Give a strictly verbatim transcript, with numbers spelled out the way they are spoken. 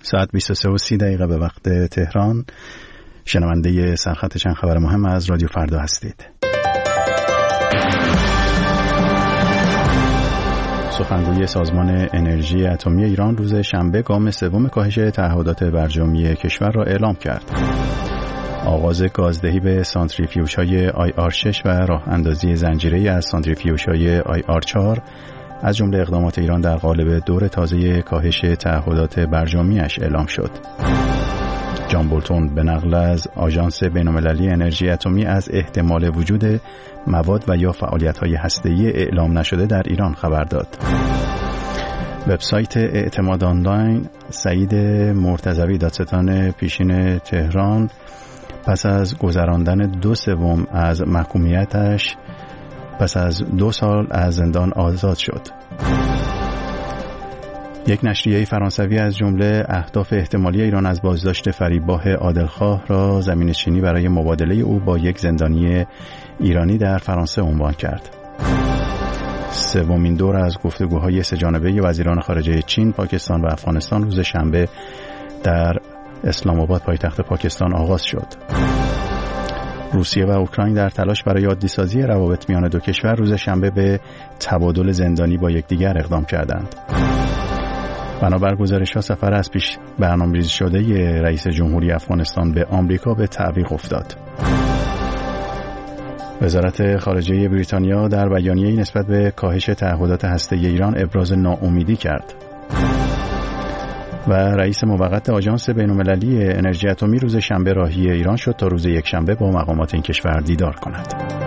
ساعت بیست و سه و سی دقیقه به وقت تهران. شنونده سرخط چند خبر مهم از رادیو فردا هستید. سخنگوی سازمان انرژی اتمی ایران روز شنبه گام سوم کاهش تعهدات برجامی کشور را اعلام کرد. آغاز گازدهی به سانتریفیوژهای آی آر شش و راه اندازی زنجیره‌ای از سانتریفیوژهای آی آر چهار از جمله اقدامات ایران در قالب دور تازه کاهش تعهدات برجامیش اعلام شد. جان بولتون به نقل از آژانس بین‌المللی انرژی اتمی از احتمال وجود مواد و یا فعالیت‌های هسته‌ای اعلام نشده در ایران خبر داد. وبسایت اعتماد آنلاین سعید مرتضوی دادستان پیشین تهران پس از گذراندن دو سوم از محکومیتش پس از دو سال از زندان آزاد شد. یک نشریه فرانسوی از جمله اهداف احتمالی ایران از بازداشت فریباه عادلخواه را زمینه‌چینی برای مبادله او با یک زندانی ایرانی در فرانسه عنوان کرد. سومین دور از گفتگوهای سه‌جانبه وزیران خارجه چین، پاکستان و افغانستان روز شنبه در اسلام آباد پایتخت پاکستان آغاز شد. روسیه و اوکراین در تلاش برای عادی‌سازی روابط میان دو کشور روز شنبه به تبادل زندانی با یکدیگر اقدام کردند. بنابر گزارش‌ها سفر از پیش برنامه‌ریزی شده رئیس جمهوری افغانستان به آمریکا به تعویق افتاد. وزارت خارجه بریتانیا در بیانیه‌ای نسبت به کاهش تعهدات هسته‌ای ایران ابراز ناامیدی کرد. و رئیس موقت آژانس بین‌المللی انرژی اتمی روز شنبه راهی ایران شد تا روز یکشنبه با مقامات این کشور دیدار کند.